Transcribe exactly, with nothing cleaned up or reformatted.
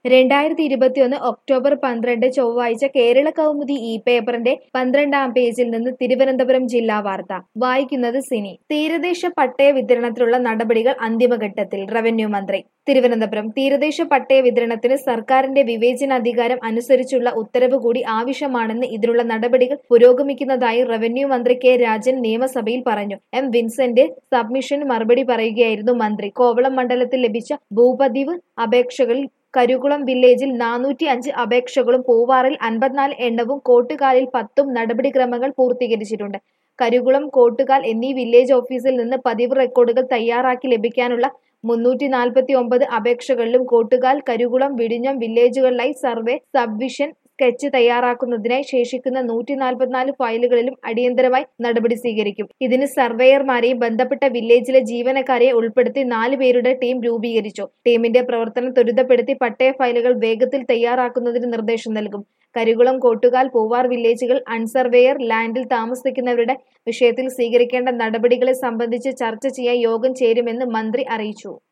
രണ്ടായിരത്തി ഇരുപത്തിയൊന്ന് ഒക്ടോബർ പന്ത്രണ്ട് ചൊവ്വാഴ്ച കേരള കൗമുദി ഇ പേപ്പറിന്റെ പന്ത്രണ്ടാം പേജിൽ നിന്ന് തിരുവനന്തപുരം ജില്ലാ വാർത്ത വായിക്കുന്നത് സിനി. തീരദേശ പട്ടയ വിതരണത്തിനുള്ള നടപടികൾ അന്തിമഘട്ടത്തിൽ റവന്യൂ മന്ത്രി തിരുവനന്തപുരം. തീരദേശ പട്ടയ വിതരണത്തിന് സർക്കാരിന്റെ വിവേചനാധികാരം അനുസരിച്ചുള്ള ഉത്തരവ് കൂടി ആവശ്യമാണെന്ന് ഇതിനുള്ള നടപടികൾ പുരോഗമിക്കുന്നതായി റവന്യൂ മന്ത്രി കെ രാജൻ നിയമസഭയിൽ പറഞ്ഞു. എം വിൻസെന്റ് സബ്മിഷന് മറുപടി പറയുകയായിരുന്നു മന്ത്രി. കോവളം മണ്ഡലത്തിൽ ലഭിച്ച ഭൂപതിവ് അപേക്ഷകളിൽ കരികുളം വില്ലേജിൽ നാനൂറ്റി അഞ്ച് അപേക്ഷകളും പൂവാറിൽ അൻപത്തിനാല് എണ്ണവും കോട്ടുകാലിൽ പത്തും നടപടിക്രമങ്ങൾ പൂർത്തീകരിച്ചിട്ടുണ്ട്. കരികുളം, കോട്ടുകാൽ എന്നീ വില്ലേജ് ഓഫീസിൽ നിന്ന് പതിവ് റെക്കോർഡുകൾ തയ്യാറാക്കി ലഭിക്കാനുള്ള മുന്നൂറ്റി നാൽപ്പത്തി ഒമ്പത് അപേക്ഷകളിലും കോട്ടുകാൽ, കരികുളം, വിഴിഞ്ഞം വില്ലേജുകളിലായി സർവേ, സബ്ഡിവിഷൻ സ്കെച്ച് തയ്യാറാക്കുന്നതിനായി ശേഷിക്കുന്ന നൂറ്റി നാൽപ്പത്തിനാല് ഫയലുകളിലും അടിയന്തരമായി നടപടി സ്വീകരിക്കും. ഇതിന് സർവേയർമാരെയും ബന്ധപ്പെട്ട വില്ലേജിലെ ജീവനക്കാരെയും ഉൾപ്പെടുത്തി നാല് പേരുടെ ടീം രൂപീകരിച്ചു. ടീമിന്റെ പ്രവർത്തനം ത്വരിതപ്പെടുത്തി പട്ടയ ഫയലുകൾ വേഗത്തിൽ തയ്യാറാക്കുന്നതിന് നിർദ്ദേശം നൽകും. കരികുളം, കോട്ടുകാൽ, പൂവാർ വില്ലേജുകൾ അൺസർവേയർ ലാൻഡിൽ താമസിക്കുന്നവരുടെ വിഷയത്തിൽ സ്വീകരിക്കേണ്ട നടപടികളെ സംബന്ധിച്ച് ചർച്ച ചെയ്യാൻ യോഗം ചേരുമെന്ന് മന്ത്രി അറിയിച്ചു.